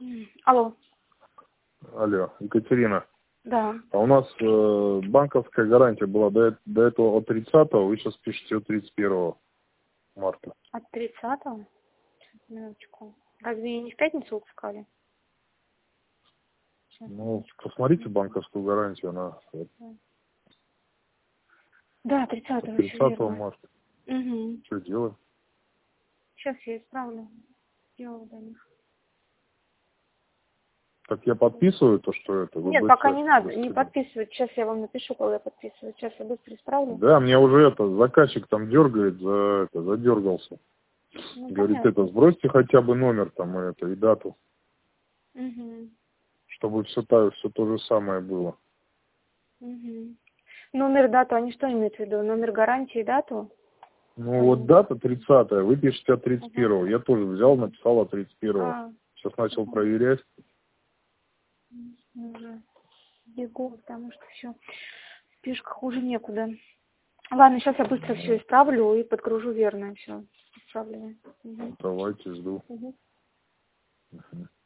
Алло. Алло, Екатерина. Да. А у нас банковская гарантия была до этого от 30-го, вы сейчас пишете от 31 марта. От 30-го? Минуточку. Разве не в пятницу выпускали? Ну, посмотрите банковскую гарантию, она Да, 30-го. 30 марта. Угу. Что делаем? Сейчас я исправлю. Делаю до них. Так я подписываю то, что это? Нет, пока не надо, не подписывать. Сейчас я вам напишу, когда подписывать. Сейчас я быстро исправлю. Да, мне уже заказчик там дергает, задергался. Ну, говорит, понятно. сбросьте хотя бы номер там и дату. Угу. Чтобы все то же самое было. Угу. Номер, дату, они что имеют в виду? Номер гарантии, дату? Ну вот дата 30-я, вы пишете от 31-го. Я тоже взял, написал от 31-го. Сейчас начал проверять. Уже бегу, потому что все, спешка хуже некуда. Ладно, сейчас я быстро все исправлю и подгружу верно все. Исправлю. Давайте, жду. Угу. Угу.